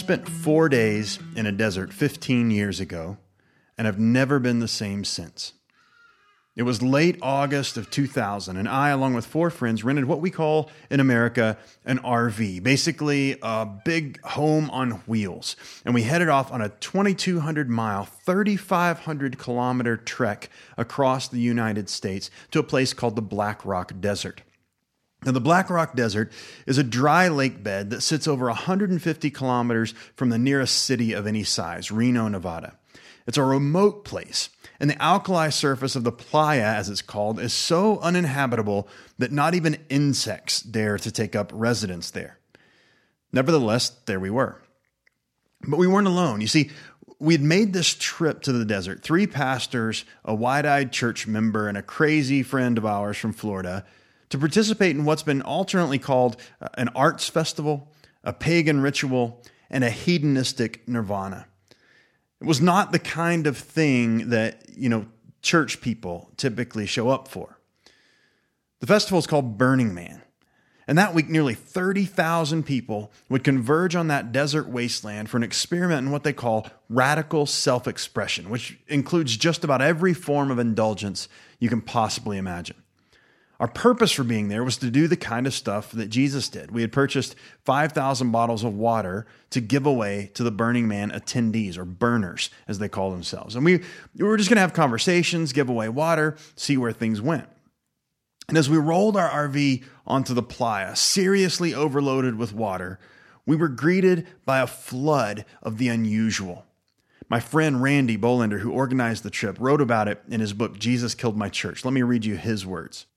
spent 4 days in a desert 15 years ago, and have never been the same since. It was late August of 2000, and I, along with 4 friends, rented what we call in America an RV, basically a big home on wheels. And we headed off on a 2,200-mile, 3,500-kilometer trek across the United States to a place called the Black Rock Desert. Now, the Black Rock Desert is a dry lake bed that sits over 150 kilometers from the nearest city of any size, Reno, Nevada. It's a remote place, and the alkali surface of the playa, as it's called, is so uninhabitable that not even insects dare to take up residence there. Nevertheless, there we were. But we weren't alone. You see, we had made this trip to the desert, 3 pastors, a wide-eyed church member, and a crazy friend of ours from Florida, to participate in what's been alternately called an arts festival, a pagan ritual, and a hedonistic nirvana. It was not the kind of thing that, church people typically show up for. The festival is called Burning Man. And that week, nearly 30,000 people would converge on that desert wasteland for an experiment in what they call radical self-expression, which includes just about every form of indulgence you can possibly imagine. Our purpose for being there was to do the kind of stuff that Jesus did. We had purchased 5,000 bottles of water to give away to the Burning Man attendees, or burners, as they call themselves. And we were just going to have conversations, give away water, see where things went. And as we rolled our RV onto the playa, seriously overloaded with water, we were greeted by a flood of the unusual. My friend Randy Bolander, who organized the trip, wrote about it in his book, Jesus Killed My Church. Let me read you his words.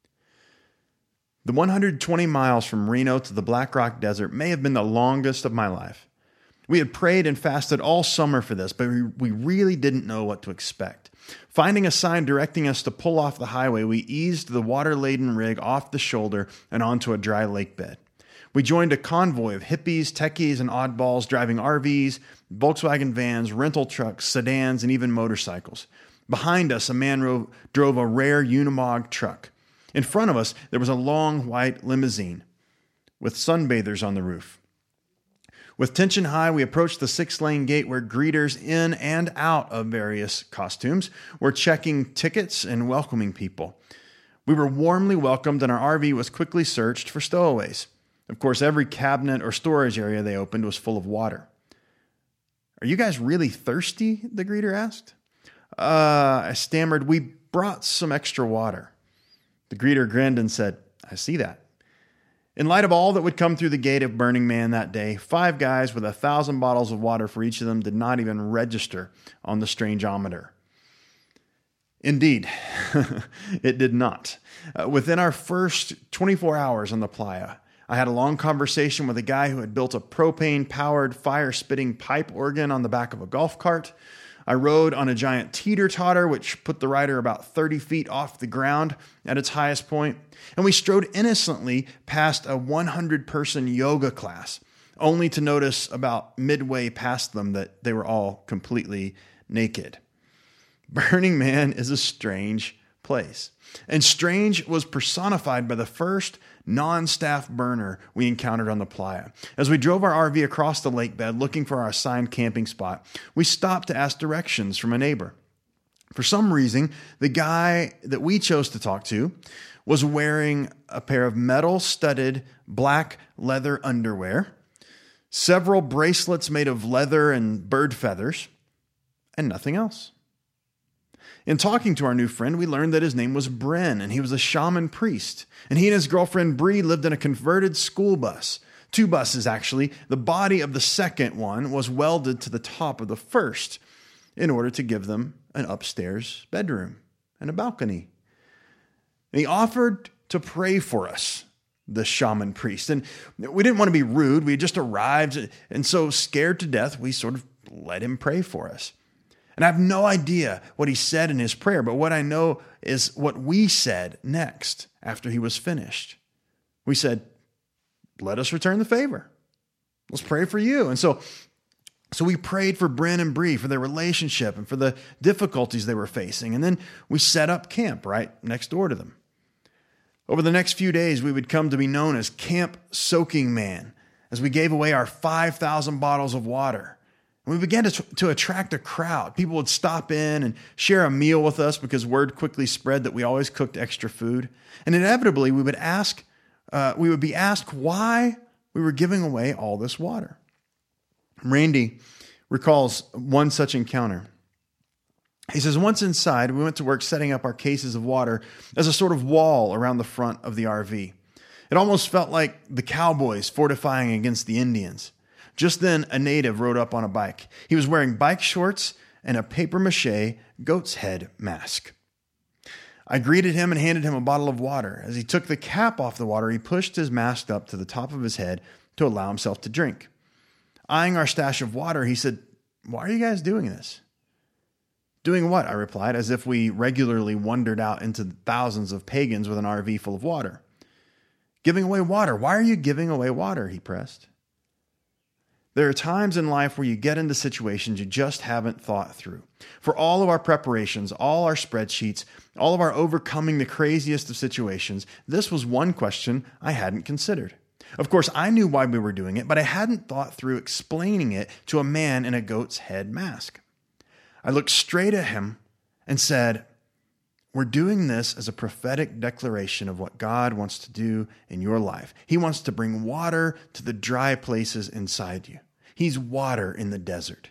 The 120 miles from Reno to the Black Rock Desert may have been the longest of my life. We had prayed and fasted all summer for this, but we really didn't know what to expect. Finding a sign directing us to pull off the highway, we eased the water-laden rig off the shoulder and onto a dry lake bed. We joined a convoy of hippies, techies, and oddballs driving RVs, Volkswagen vans, rental trucks, sedans, and even motorcycles. Behind us, a man drove a rare Unimog truck. In front of us, there was a long white limousine with sunbathers on the roof. With tension high, we approached the 6-lane gate where greeters in and out of various costumes were checking tickets and welcoming people. We were warmly welcomed, and our RV was quickly searched for stowaways. Of course, every cabinet or storage area they opened was full of water. "Are you guys really thirsty?" the greeter asked. I stammered, "We brought some extra water." The greeter grinned and said, "I see that." In light of all that would come through the gate of Burning Man that day, 5 guys with 1,000 bottles of water for each of them did not even register on the strangeometer. Indeed, it did not. Within our first 24 hours on the playa, I had a long conversation with a guy who had built a propane-powered, fire-spitting pipe organ on the back of a golf cart. I rode on a giant teeter-totter, which put the rider about 30 feet off the ground at its highest point. And we strode innocently past a 100-person yoga class, only to notice about midway past them that they were all completely naked. Burning Man is a strange place. And strange was personified by the first non-staff burner we encountered on the playa. As we drove our RV across the lake bed looking for our assigned camping spot, we stopped to ask directions from a neighbor. For some reason, the guy that we chose to talk to was wearing a pair of metal-studded black leather underwear, several bracelets made of leather and bird feathers, and nothing else. In talking to our new friend, we learned that his name was Bren, and he was a shaman priest. And he and his girlfriend Bree lived in a converted school bus. 2 buses, actually. The body of the second one was welded to the top of the first in order to give them an upstairs bedroom and a balcony. And he offered to pray for us, the shaman priest. And we didn't want to be rude. We had just arrived, and so scared to death, we sort of let him pray for us. And I have no idea what he said in his prayer, but what I know is what we said next after he was finished. We said, "Let us return the favor. Let's pray for you." And so we prayed for Bren and Bree, for their relationship and for the difficulties they were facing. And then we set up camp right next door to them. Over the next few days, we would come to be known as Camp Soaking Man, as we gave away our 5,000 bottles of water. And we began to attract a crowd. People would stop in and share a meal with us because word quickly spread that we always cooked extra food. And inevitably, we would be asked why we were giving away all this water. Randy recalls one such encounter. He says, once inside, we went to work setting up our cases of water as a sort of wall around the front of the RV. It almost felt like the cowboys fortifying against the Indians. Just then, a native rode up on a bike. He was wearing bike shorts and a papier-mâché goat's head mask. I greeted him and handed him a bottle of water. As he took the cap off the water, he pushed his mask up to the top of his head to allow himself to drink. Eyeing our stash of water, he said, "Why are you guys doing this?" "Doing what?" I replied, as if we regularly wandered out into the thousands of pagans with an RV full of water. "Giving away water. Why are you giving away water?" he pressed. There are times in life where you get into situations you just haven't thought through. For all of our preparations, all our spreadsheets, all of our overcoming the craziest of situations, this was one question I hadn't considered. Of course, I knew why we were doing it, but I hadn't thought through explaining it to a man in a goat's head mask. I looked straight at him and said, "We're doing this as a prophetic declaration of what God wants to do in your life. He wants to bring water to the dry places inside you. He's water in the desert."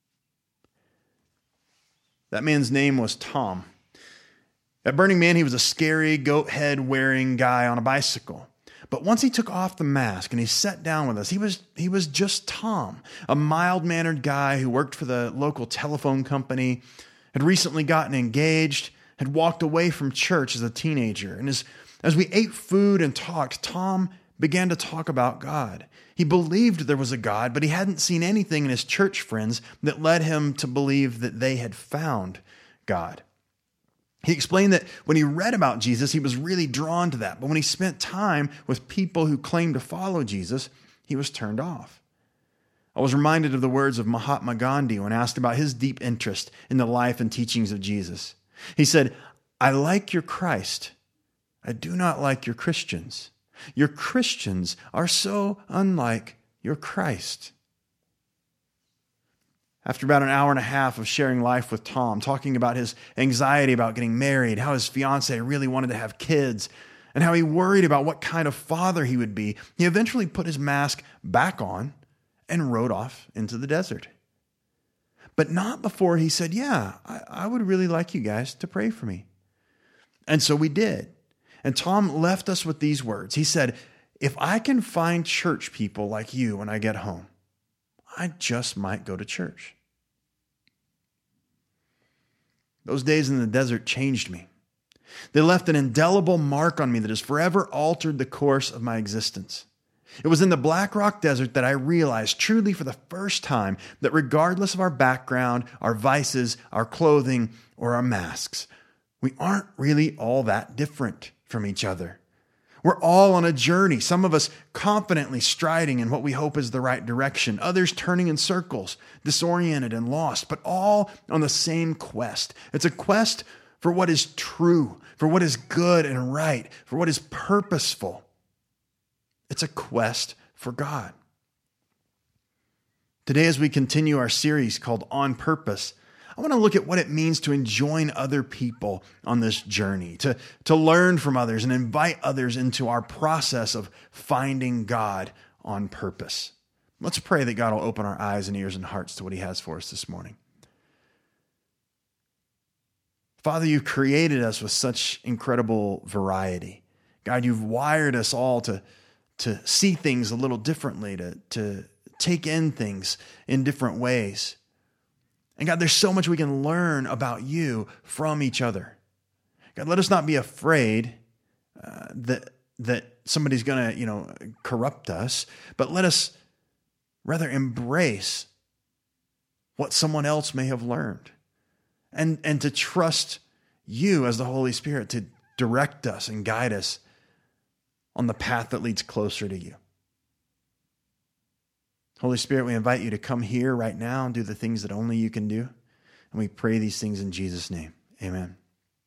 That man's name was Tom. At Burning Man, he was a scary goat head wearing guy on a bicycle. But once he took off the mask and he sat down with us, he was just Tom, a mild-mannered guy who worked for the local telephone company, had recently gotten engaged, had walked away from church as a teenager. And as we ate food and talked, Tom began to talk about God. He believed there was a God, but he hadn't seen anything in his church friends that led him to believe that they had found God. He explained that when he read about Jesus, he was really drawn to that. But when he spent time with people who claimed to follow Jesus, he was turned off. I was reminded of the words of Mahatma Gandhi when asked about his deep interest in the life and teachings of Jesus. He said, "I like your Christ. I do not like your Christians. Your Christians are so unlike your Christ." After about an hour and a half of sharing life with Tom, talking about his anxiety about getting married, how his fiancée really wanted to have kids, and how he worried about what kind of father he would be, he eventually put his mask back on and rode off into the desert. But not before he said, "Yeah, I would really like you guys to pray for me." And so we did. And Tom left us with these words. He said, "If I can find church people like you when I get home, I just might go to church." Those days in the desert changed me. They left an indelible mark on me that has forever altered the course of my existence. It was in the Black Rock Desert that I realized truly for the first time that regardless of our background, our vices, our clothing, or our masks, we aren't really all that different from each other. We're all on a journey, some of us confidently striding in what we hope is the right direction, others turning in circles, disoriented and lost, but all on the same quest. It's a quest for what is true, for what is good and right, for what is purposeful. It's a quest for God. Today, as we continue our series called On Purpose, I want to look at what it means to join other people on this journey, to learn from others and invite others into our process of finding God on purpose. Let's pray that God will open our eyes and ears and hearts to what He has for us this morning. Father, you've created us with such incredible variety. God, you've wired us all to see things a little differently, to take in things in different ways. And God, there's so much we can learn about you from each other. God, let us not be afraid that somebody's going to, corrupt us, but let us rather embrace what someone else may have learned, and to trust you as the Holy Spirit to direct us and guide us on the path that leads closer to you. Holy Spirit, we invite you to come here right now and do the things that only you can do. And we pray these things in Jesus' name. Amen.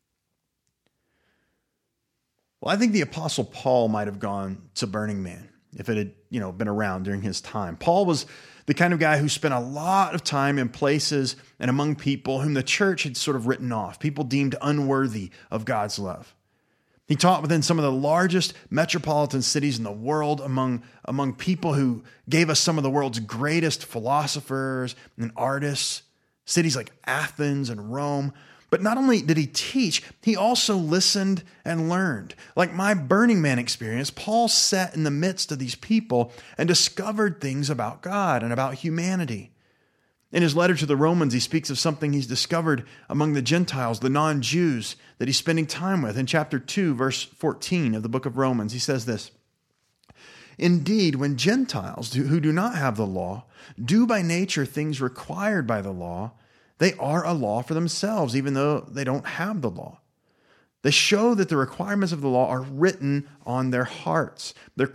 Well, I think the Apostle Paul might have gone to Burning Man. if it had, been around during his time. Paul was the kind of guy who spent a lot of time in places and among people whom the church had sort of written off, people deemed unworthy of God's love. He taught within some of the largest metropolitan cities in the world among people who gave us some of the world's greatest philosophers and artists, cities like Athens and Rome. But not only did he teach, he also listened and learned. Like my Burning Man experience, Paul sat in the midst of these people and discovered things about God and about humanity. In his letter to the Romans, he speaks of something he's discovered among the Gentiles, the non-Jews, that he's spending time with. In chapter 2, verse 14 of the book of Romans, he says this, "Indeed, when Gentiles who do not have the law do by nature things required by the law, they are a law for themselves, even though they don't have the law. They show that the requirements of the law are written on their hearts, their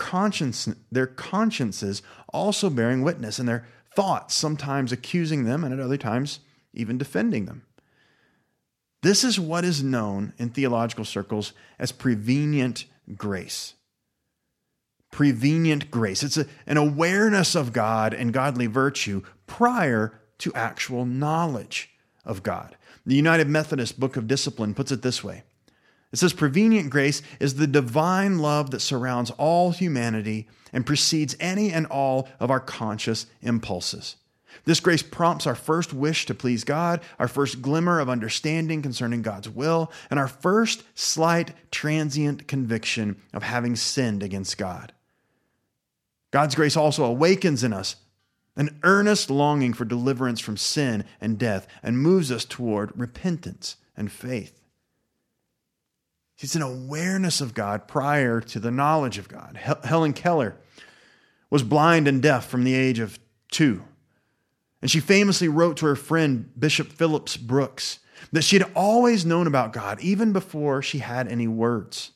consciences also bearing witness, and their thoughts sometimes accusing them and at other times even defending them. This is what is known in theological circles as prevenient grace. Prevenient grace. It's an awareness of God and godly virtue prior to actual knowledge of God. The United Methodist Book of Discipline puts it this way. It says, prevenient grace is the divine love that surrounds all humanity and precedes any and all of our conscious impulses. This grace prompts our first wish to please God, our first glimmer of understanding concerning God's will, and our first slight transient conviction of having sinned against God. God's grace also awakens in us an earnest longing for deliverance from sin and death and moves us toward repentance and faith. It's an awareness of God prior to the knowledge of God. Helen Keller was blind and deaf from the age of 2. And she famously wrote to her friend, Bishop Phillips Brooks, that she had always known about God even before she had any words.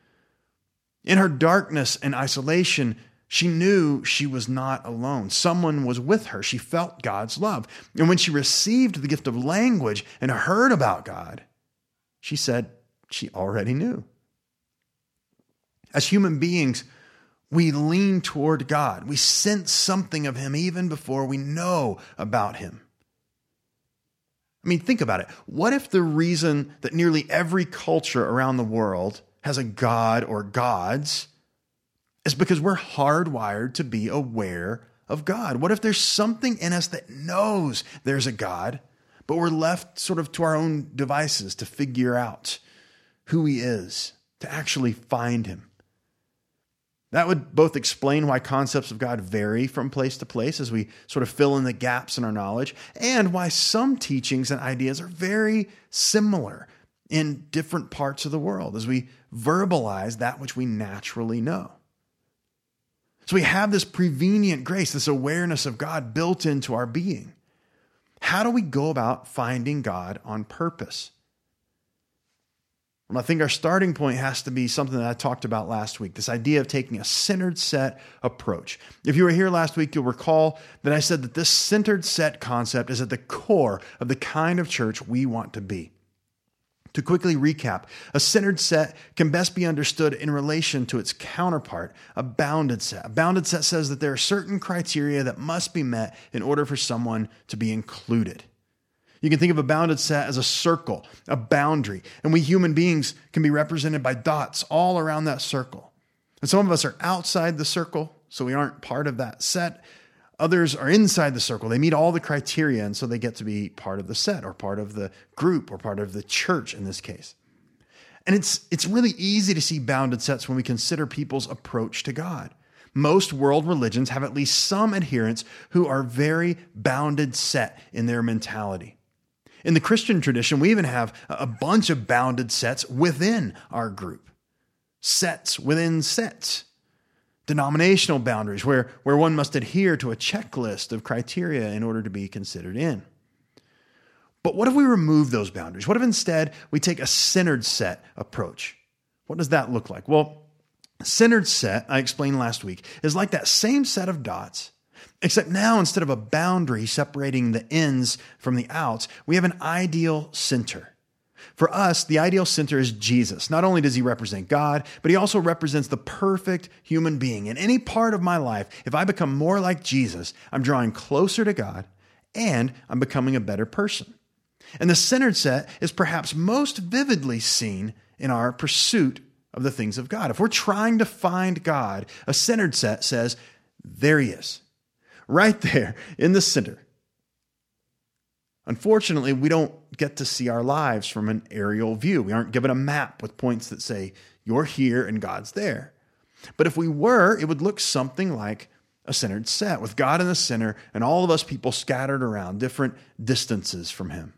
In her darkness and isolation, she knew she was not alone. Someone was with her. She felt God's love. And when she received the gift of language and heard about God, she said she already knew. As human beings, we lean toward God. We sense something of Him even before we know about Him. I mean, think about it. What if the reason that nearly every culture around the world has a god or gods is because we're hardwired to be aware of God? What if there's something in us that knows there's a God, but we're left sort of to our own devices to figure out who He is, to actually find Him? That would both explain why concepts of God vary from place to place as we sort of fill in the gaps in our knowledge, and why some teachings and ideas are very similar in different parts of the world as we verbalize that which we naturally know. So we have this prevenient grace, this awareness of God built into our being. How do we go about finding God on purpose? Well, I think our starting point has to be something that I talked about last week, this idea of taking a centered set approach. If you were here last week, you'll recall that I said that this centered set concept is at the core of the kind of church we want to be. To quickly recap, a centered set can best be understood in relation to its counterpart, a bounded set. A bounded set says that there are certain criteria that must be met in order for someone to be included. You can think of a bounded set as a circle, a boundary, and we human beings can be represented by dots all around that circle. And some of us are outside the circle, so we aren't part of that set. Others are inside the circle. They meet all the criteria, and so they get to be part of the set or part of the group or part of the church in this case. And it's really easy to see bounded sets when we consider people's approach to God. Most world religions have at least some adherents who are very bounded set in their mentality. In the Christian tradition, we even have a bunch of bounded sets within our group. Sets within sets. Denominational boundaries where one must adhere to a checklist of criteria in order to be considered in. But what if we remove those boundaries? What if instead we take a centered set approach? What does that look like? Well, a centered set, I explained last week, is like that same set of dots, except now instead of a boundary separating the ins from the outs, we have an ideal center. For us, the ideal center is Jesus. Not only does he represent God, but he also represents the perfect human being. In any part of my life, if I become more like Jesus, I'm drawing closer to God and I'm becoming a better person. And the centered set is perhaps most vividly seen in our pursuit of the things of God. If we're trying to find God, a centered set says, there he is, right there in the center. Unfortunately, we don't get to see our lives from an aerial view. We aren't given a map with points that say, you're here and God's there. But if we were, it would look something like a centered set with God in the center and all of us people scattered around different distances from him.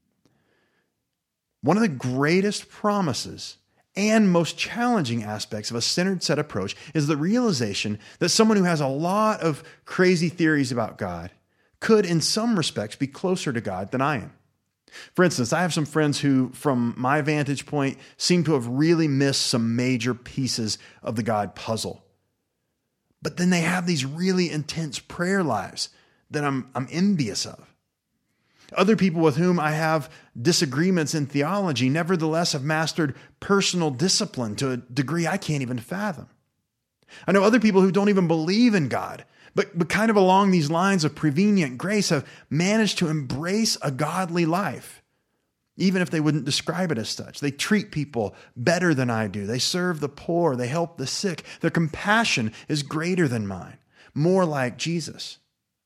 One of the greatest promises and most challenging aspects of a centered set approach is the realization that someone who has a lot of crazy theories about God could, in some respects, be closer to God than I am. For instance, I have some friends who, from my vantage point, seem to have really missed some major pieces of the God puzzle. But then they have these really intense prayer lives that I'm envious of. Other people with whom I have disagreements in theology, nevertheless have mastered personal discipline to a degree I can't even fathom. I know other people who don't even believe in God, but kind of along these lines of prevenient grace have managed to embrace a godly life, even if they wouldn't describe it as such. They treat people better than I do. They serve the poor. They help the sick. Their compassion is greater than mine, more like Jesus.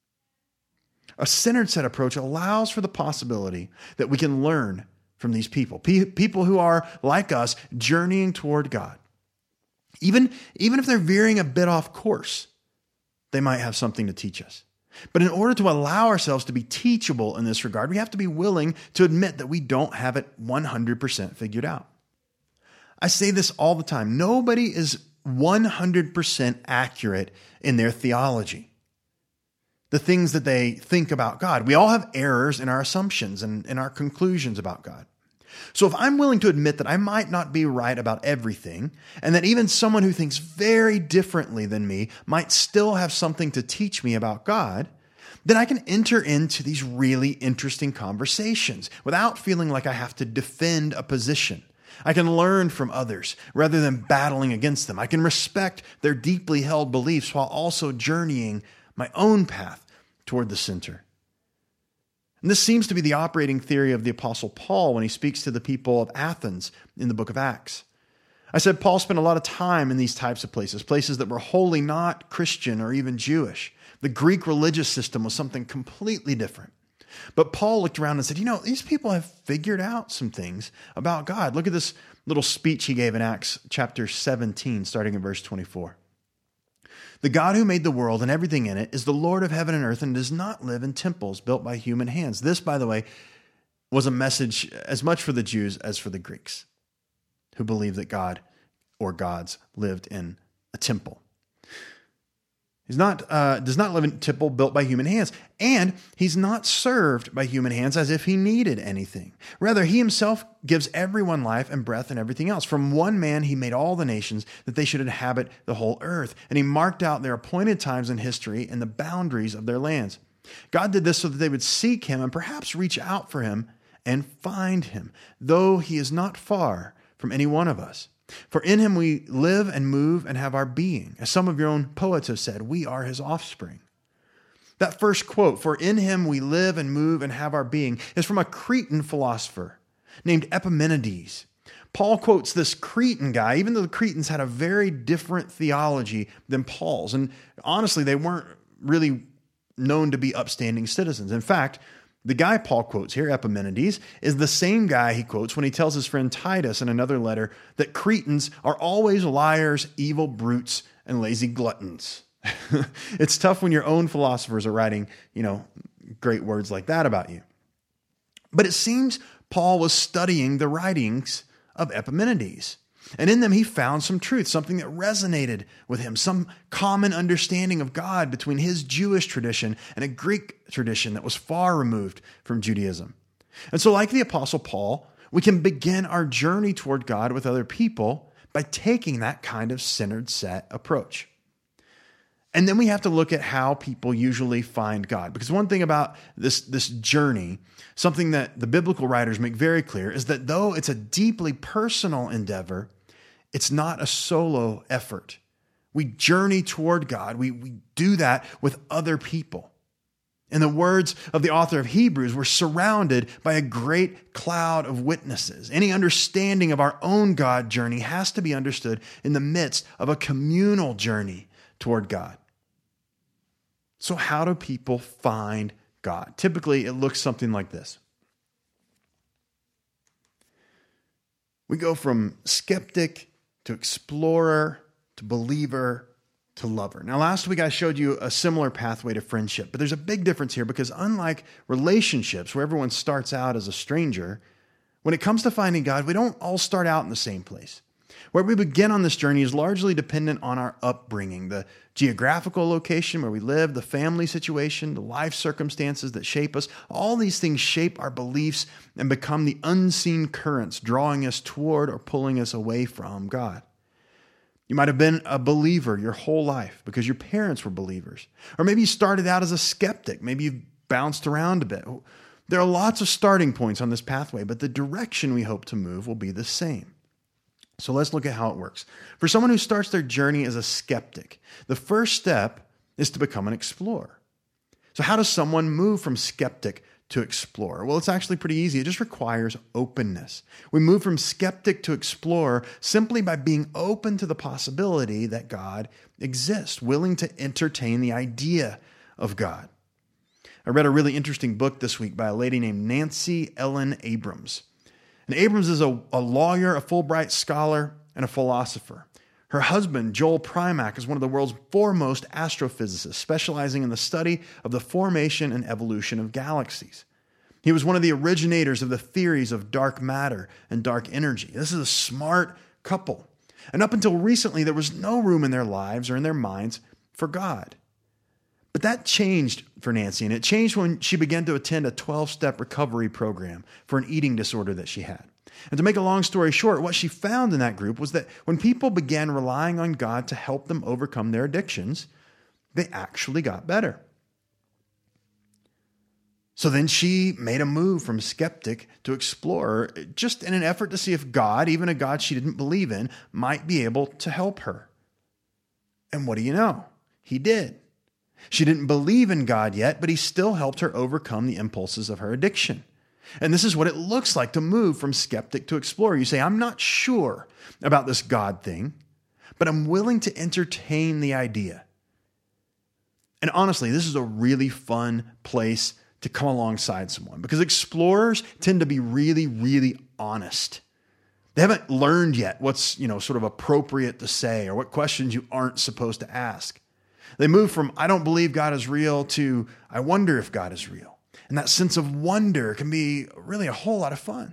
A centered set approach allows for the possibility that we can learn from these people, people who are like us, journeying toward God. Even if they're veering a bit off course, they might have something to teach us. But in order to allow ourselves to be teachable in this regard, we have to be willing to admit that we don't have it 100% figured out. I say this all the time. Nobody is 100% accurate in their theology, the things that they think about God. We all have errors in our assumptions and in our conclusions about God. So if I'm willing to admit that I might not be right about everything, and that even someone who thinks very differently than me might still have something to teach me about God, then I can enter into these really interesting conversations without feeling like I have to defend a position. I can learn from others rather than battling against them. I can respect their deeply held beliefs while also journeying my own path toward the center. And this seems to be the operating theory of the Apostle Paul when he speaks to the people of Athens in the book of Acts. I said Paul spent a lot of time in these types of places that were wholly not Christian or even Jewish. The Greek religious system was something completely different. But Paul looked around and said, these people have figured out some things about God. Look at this little speech he gave in Acts chapter 17, starting in verse 24. The God who made the world and everything in it is the Lord of heaven and earth and does not live in temples built by human hands. This, by the way, was a message as much for the Jews as for the Greeks who believed that God or gods lived in a temple. He's does not live in a temple built by human hands, and he's not served by human hands as if he needed anything. Rather, he himself gives everyone life and breath and everything else. From one man, he made all the nations that they should inhabit the whole earth, and he marked out their appointed times in history and the boundaries of their lands. God did this so that they would seek him and perhaps reach out for him and find him, though he is not far from any one of us. For in him we live and move and have our being. As some of your own poets have said, we are his offspring. That first quote, for in him we live and move and have our being, is from a Cretan philosopher named Epimenides. Paul quotes this Cretan guy, even though the Cretans had a very different theology than Paul's. And honestly, they weren't really known to be upstanding citizens. In fact, the guy Paul quotes here, Epimenides, is the same guy he quotes when he tells his friend Titus in another letter that Cretans are always liars, evil brutes, and lazy gluttons. It's tough when your own philosophers are writing, great words like that about you. But it seems Paul was studying the writings of Epimenides. And in them, he found some truth, something that resonated with him, some common understanding of God between his Jewish tradition and a Greek tradition that was far removed from Judaism. And so, like the Apostle Paul, we can begin our journey toward God with other people by taking that kind of centered set approach. And then we have to look at how people usually find God. Because one thing about this journey, something that the biblical writers make very clear, is that though it's a deeply personal endeavor, it's not a solo effort. We journey toward God. We do that with other people. In the words of the author of Hebrews, we're surrounded by a great cloud of witnesses. Any understanding of our own God journey has to be understood in the midst of a communal journey toward God. So how do people find God? Typically, it looks something like this. We go from skeptic to explorer to believer to lover. Now, last week I showed you a similar pathway to friendship, but there's a big difference here because unlike relationships where everyone starts out as a stranger, when it comes to finding God, we don't all start out in the same place. Where we begin on this journey is largely dependent on our upbringing, the geographical location where we live, the family situation, the life circumstances that shape us. All these things shape our beliefs and become the unseen currents drawing us toward or pulling us away from God. You might have been a believer your whole life because your parents were believers. Or maybe you started out as a skeptic. Maybe you've bounced around a bit. There are lots of starting points on this pathway, but the direction we hope to move will be the same. So let's look at how it works. For someone who starts their journey as a skeptic, the first step is to become an explorer. So how does someone move from skeptic to explorer? Well, it's actually pretty easy. It just requires openness. We move from skeptic to explorer simply by being open to the possibility that God exists, willing to entertain the idea of God. I read a really interesting book this week by a lady named Nancy Ellen Abrams. And Abrams is a lawyer, a Fulbright scholar, and a philosopher. Her husband, Joel Primack, is one of the world's foremost astrophysicists, specializing in the study of the formation and evolution of galaxies. He was one of the originators of the theories of dark matter and dark energy. This is a smart couple. And up until recently, there was no room in their lives or in their minds for God. But that changed for Nancy, and it changed when she began to attend a 12-step recovery program for an eating disorder that she had. And to make a long story short, what she found in that group was that when people began relying on God to help them overcome their addictions, they actually got better. So then she made a move from skeptic to explorer, just in an effort to see if God, even a God she didn't believe in, might be able to help her. And what do you know? He did. She didn't believe in God yet, but he still helped her overcome the impulses of her addiction. And this is what it looks like to move from skeptic to explorer. You say, I'm not sure about this God thing, but I'm willing to entertain the idea. And honestly, this is a really fun place to come alongside someone because explorers tend to be really, really honest. They haven't learned yet what's, sort of appropriate to say or what questions you aren't supposed to ask. They move from, I don't believe God is real, to, I wonder if God is real. And that sense of wonder can be really a whole lot of fun.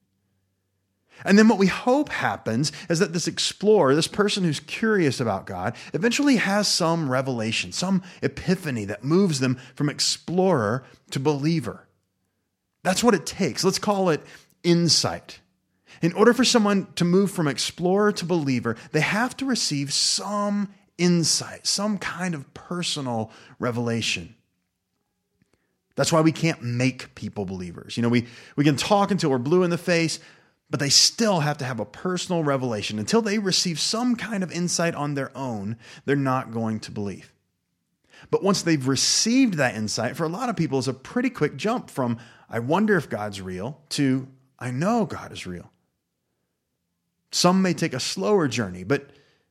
And then what we hope happens is that this explorer, this person who's curious about God, eventually has some revelation, some epiphany that moves them from explorer to believer. That's what it takes. Let's call it insight. In order for someone to move from explorer to believer, they have to receive some insight, some kind of personal revelation. That's why we can't make people believers. We can talk until we're blue in the face, but they still have to have a personal revelation. Until they receive some kind of insight on their own, they're not going to believe. But once they've received that insight, for a lot of people, it's a pretty quick jump from, I wonder if God's real, to, I know God is real. Some may take a slower journey, but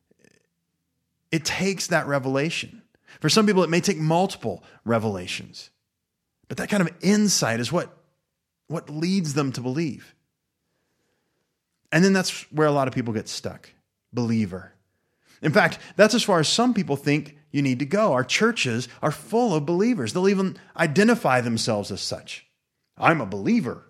it takes that revelation. For some people, it may take multiple revelations. But that kind of insight is what leads them to believe. And then that's where a lot of people get stuck. Believer. In fact, that's as far as some people think you need to go. Our churches are full of believers. They'll even identify themselves as such. I'm a believer.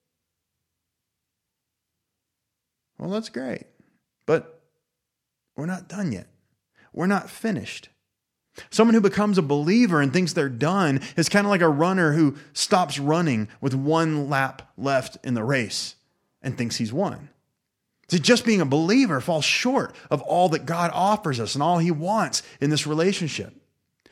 Well, that's great. But we're not done yet. We're not finished. Someone who becomes a believer and thinks they're done is kind of like a runner who stops running with one lap left in the race and thinks he's won. See, just being a believer falls short of all that God offers us and all he wants in this relationship.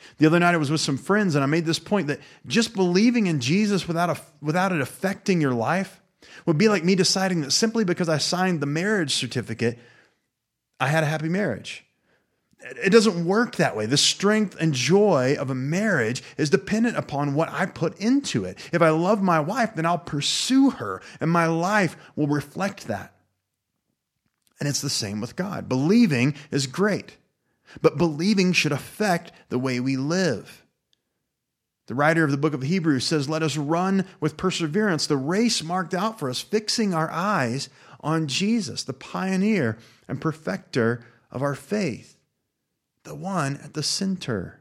The other night I was with some friends and I made this point that just believing in Jesus without it affecting your life would be like me deciding that simply because I signed the marriage certificate, I had a happy marriage. It doesn't work that way. The strength and joy of a marriage is dependent upon what I put into it. If I love my wife, then I'll pursue her, and my life will reflect that. And it's the same with God. Believing is great, but believing should affect the way we live. The writer of the book of Hebrews says, "Let us run with perseverance the race marked out for us, fixing our eyes on Jesus, the pioneer and perfecter of our faith." The one at the center.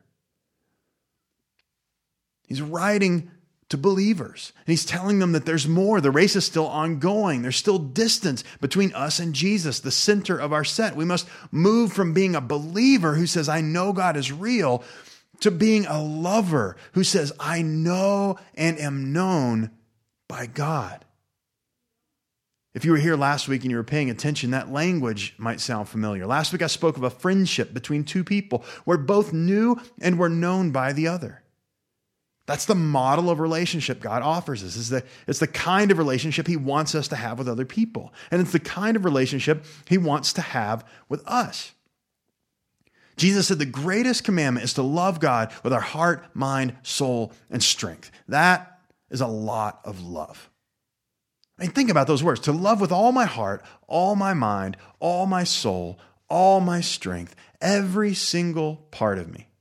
He's writing to believers, and he's telling them that there's more. The race is still ongoing. There's still distance between us and Jesus, the center of our set. We must move from being a believer who says, "I know God is real," to being a lover who says, "I know and am known by God." If you were here last week and you were paying attention, that language might sound familiar. Last week I spoke of a friendship between two people where both knew and were known by the other. That's the model of relationship God offers us. It's the kind of relationship he wants us to have with other people. And it's the kind of relationship he wants to have with us. Jesus said the greatest commandment is to love God with our heart, mind, soul, and strength. That is a lot of love. I mean, think about those words. To love with all my heart, all my mind, all my soul, all my strength, every single part of me.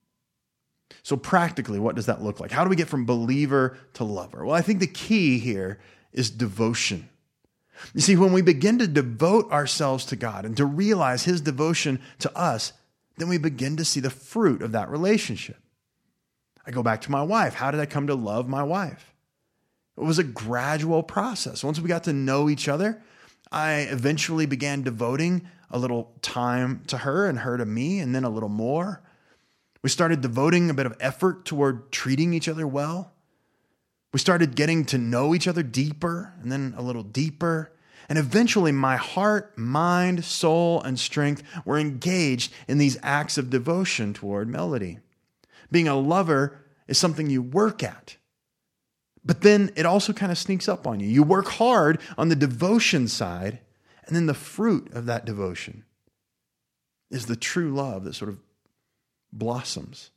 So practically, what does that look like? How do we get from believer to lover? Well, I think the key here is devotion. You see, when we begin to devote ourselves to God and to realize his devotion to us, then we begin to see the fruit of that relationship. I go back to my wife. How did I come to love my wife? It was a gradual process. Once we got to know each other, I eventually began devoting a little time to her and her to me, and then a little more. We started devoting a bit of effort toward treating each other well. We started getting to know each other deeper, and then a little deeper. And eventually my heart, mind, soul, and strength were engaged in these acts of devotion toward Melody. Being a lover is something you work at. But then it also kind of sneaks up on you. You work hard on the devotion side, and then the fruit of that devotion is the true love that sort of blossoms.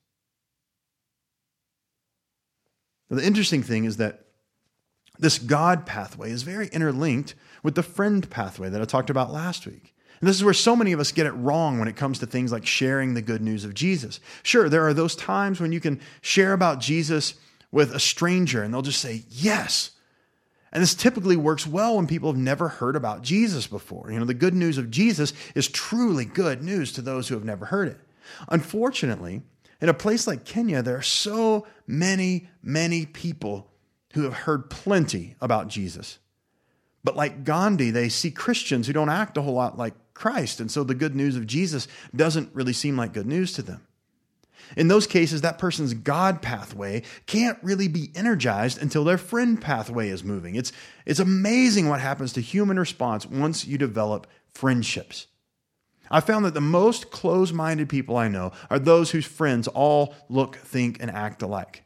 Now, the interesting thing is that this God pathway is very interlinked with the friend pathway that I talked about last week. And this is where so many of us get it wrong when it comes to things like sharing the good news of Jesus. Sure, there are those times when you can share about Jesus with a stranger and they'll just say, yes. And this typically works well when people have never heard about Jesus before. You know, the good news of Jesus is truly good news to those who have never heard it. Unfortunately, in a place like Kenya, there are so many people who have heard plenty about Jesus. But like Gandhi, they see Christians who don't act a whole lot like Christ. And so the good news of Jesus doesn't really seem like good news to them. In those cases, that person's God pathway can't really be energized until their friend pathway is moving. It's amazing what happens to human response once you develop friendships. I found that the most close-minded people I know are those whose friends all look, think, and act alike.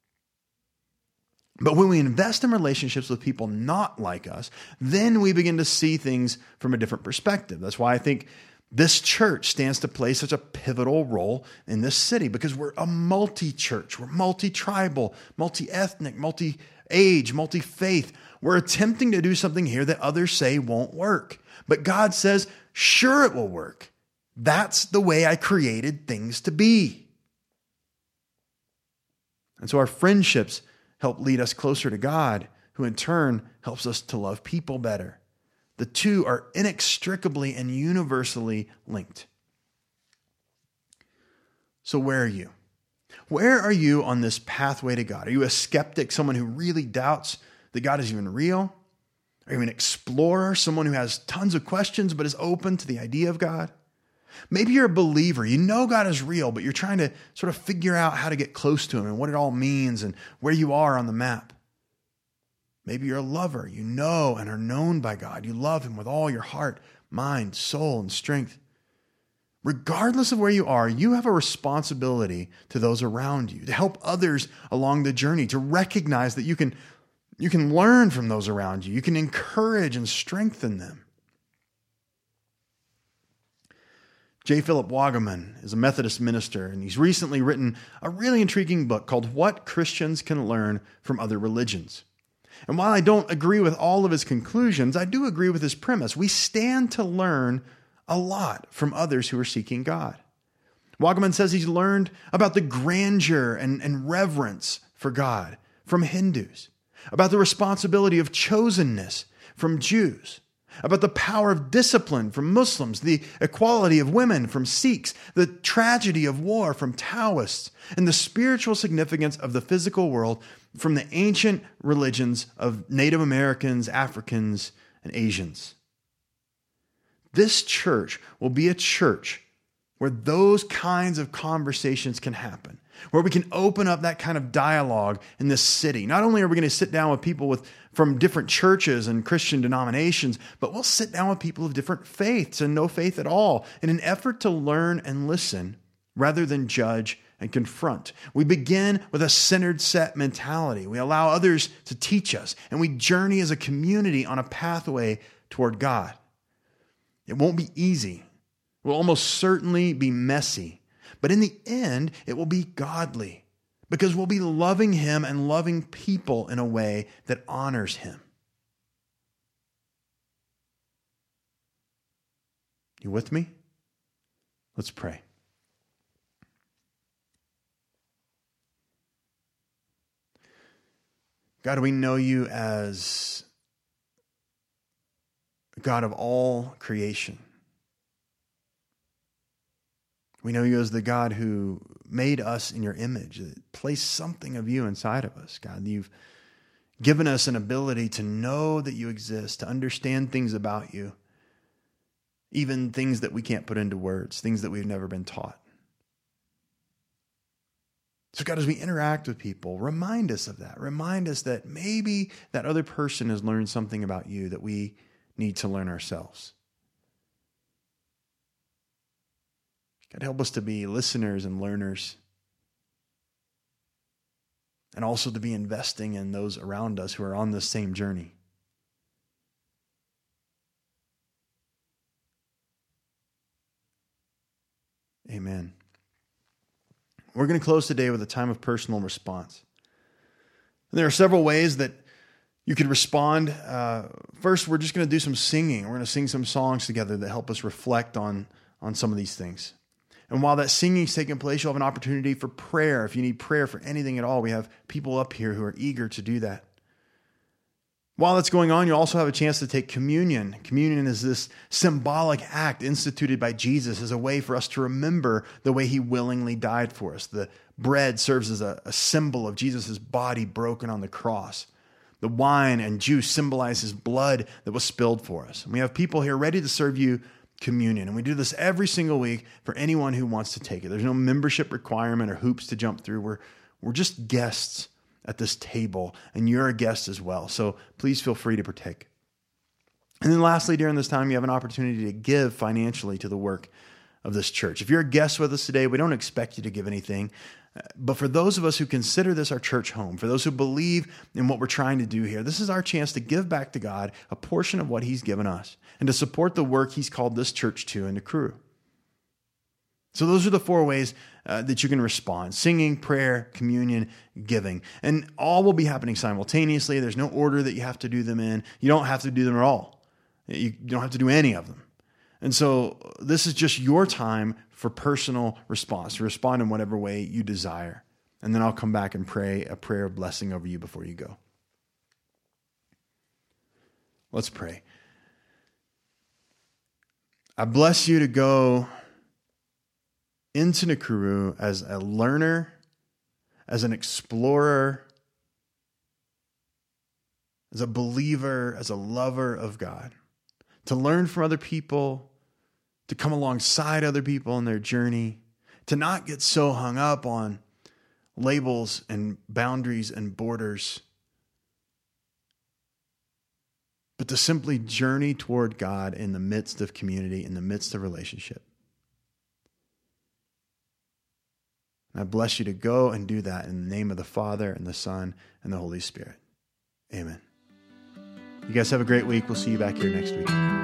But when we invest in relationships with people not like us, then we begin to see things from a different perspective. That's why I think this church stands to play such a pivotal role in this city, because we're a multi-church. We're multi-tribal, multi-ethnic, multi-age, multi-faith. We're attempting to do something here that others say won't work. But God says, sure, it will work. That's the way I created things to be. And so our friendships help lead us closer to God, who in turn helps us to love people better. The two are inextricably and universally linked. So where are you? Where are you on this pathway to God? Are you a skeptic, someone who really doubts that God is even real? Are you an explorer, someone who has tons of questions but is open to the idea of God? Maybe you're a believer. You know God is real, but you're trying to sort of figure out how to get close to him and what it all means and where you are on the map. Maybe you're a lover. You know and are known by God. You love him with all your heart, mind, soul, and strength. Regardless of where you are, you have a responsibility to those around you, to help others along the journey, to recognize that you can learn from those around you. You can encourage and strengthen them. J. Philip Wagaman is a Methodist minister, and he's recently written a really intriguing book called What Christians Can Learn from Other Religions. And while I don't agree with all of his conclusions, I do agree with his premise. We stand to learn a lot from others who are seeking God. Wagaman says he's learned about the grandeur and reverence for God from Hindus, about the responsibility of chosenness from Jews, about the power of discipline from Muslims, the equality of women from Sikhs, the tragedy of war from Taoists, and the spiritual significance of the physical world from the ancient religions of Native Americans, Africans, and Asians. This church will be a church where those kinds of conversations can happen, where we can open up that kind of dialogue in this city. Not only are we going to sit down with people from different churches and Christian denominations, but we'll sit down with people of different faiths and no faith at all in an effort to learn and listen rather than judge and confront. We begin with a centered set mentality. We allow others to teach us, and we journey as a community on a pathway toward God. It won't be easy. It will almost certainly be messy. But in the end, it will be godly because we'll be loving Him and loving people in a way that honors Him. You with me? Let's pray. God, we know You as God of all creation. We know You as the God who made us in Your image, that placed something of You inside of us. God, You've given us an ability to know that You exist, to understand things about You, even things that we can't put into words, things that we've never been taught. So God, as we interact with people, remind us of that. Remind us that maybe that other person has learned something about You that we need to learn ourselves. God, help us to be listeners and learners, and also to be investing in those around us who are on the same journey. Amen. We're going to close today with a time of personal response. And there are several ways that you could respond. First, we're just going to do some singing. We're going to sing some songs together that help us reflect on some of these things. And while that singing is taking place, you'll have an opportunity for prayer. If you need prayer for anything at all, we have people up here who are eager to do that. While that's going on, you'll also have a chance to take communion. Communion is this symbolic act instituted by Jesus as a way for us to remember the way He willingly died for us. The bread serves as a symbol of Jesus' body broken on the cross. The wine and juice symbolize His blood that was spilled for us. And we have people here ready to serve you communion. And we do this every single week for anyone who wants to take it. There's no membership requirement or hoops to jump through. We're just guests at this table, and you're a guest as well. So please feel free to partake. And then lastly, during this time, you have an opportunity to give financially to the work of this church. If you're a guest with us today, we don't expect you to give anything. But for those of us who consider this our church home, for those who believe in what we're trying to do here, this is our chance to give back to God a portion of what He's given us and to support the work He's called this church to and to crew. So those are the four ways that you can respond: singing, prayer, communion, giving. And all will be happening simultaneously. There's no order that you have to do them in. You don't have to do them at all. You don't have to do any of them. And so this is just your time for personal response, to respond in whatever way you desire. And then I'll come back and pray a prayer of blessing over you before you go. Let's pray. I bless you to go into Nakuru as a learner, as an explorer, as a believer, as a lover of God, to learn from other people, to come alongside other people in their journey, to not get so hung up on labels and boundaries and borders, but to simply journey toward God in the midst of community, in the midst of relationship. And I bless you to go and do that in the name of the Father and the Son and the Holy Spirit. Amen. You guys have a great week. We'll see you back here next week.